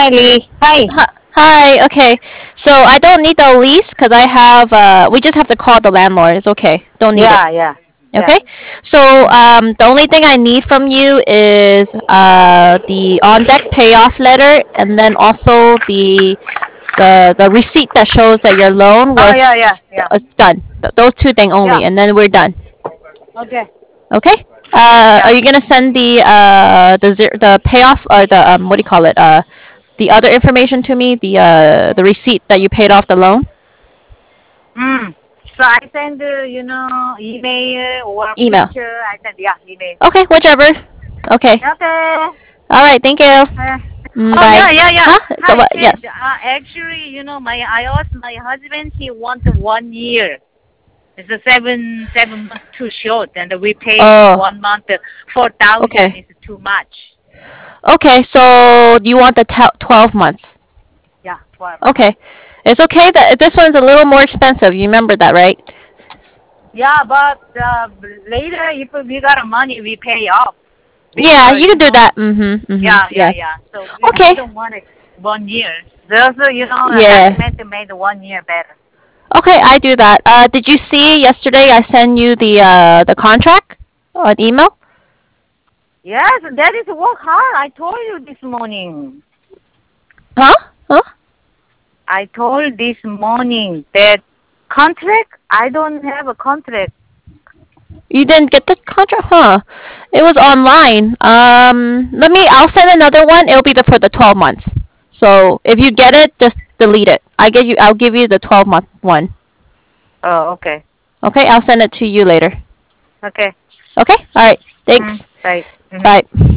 Lee. Hi. Hi. Okay. So I don't need the lease because I have. We just have to call the landlord. It's okay. Don't need it. Yeah, yeah, yeah. Okay. So the only thing I need from you is the on deck payoff letter, and then also the receipt that shows that your loan Oh, was yeah, yeah, yeah, done. Those two things yeah. only, and then we're done. Okay. Okay. Are Yeah. you gonna send the payoff or the what do you call it? The other information to me, the receipt that you paid off the loan. Mm. So I send, email or Email. picture. I send, yeah, email. Okay, whichever. Okay. Okay. All right. Thank you. Uh, oh, Bye. yeah, yeah, yeah. Huh? So Hi, what? Ted. Yes. Actually, I asked my husband, he wants 1 year. It's a seven months too short, and we pay Oh. 1 month 4,000 Okay. is too much. Okay. So you want the 12 months? Yeah, 12 months. Okay. It's okay that this one's a little more expensive. You remember that, right? Yeah, but later if we got money, we pay off Yeah, before, you can do that. Mhm. Mhm. Yeah, yeah, Yeah. yeah. So we Okay. don't want it 1 year. There's, the Yeah. husband made 1 year better. Okay, I do that. Did you see yesterday I sent you the contract on email? Yes, that is work hard. I told you this morning. Huh? Huh? I told this morning that contract. I don't have a contract. You didn't get the contract, huh? It was online. I'll send another one. It'll be for the 12 months. So if you get it, just delete it. I'll give you the 12-month one. Oh, okay, Okay, I'll send it to you later. okay. Okay? All right. Mm, Thanks. right. Mm-hmm. Bye.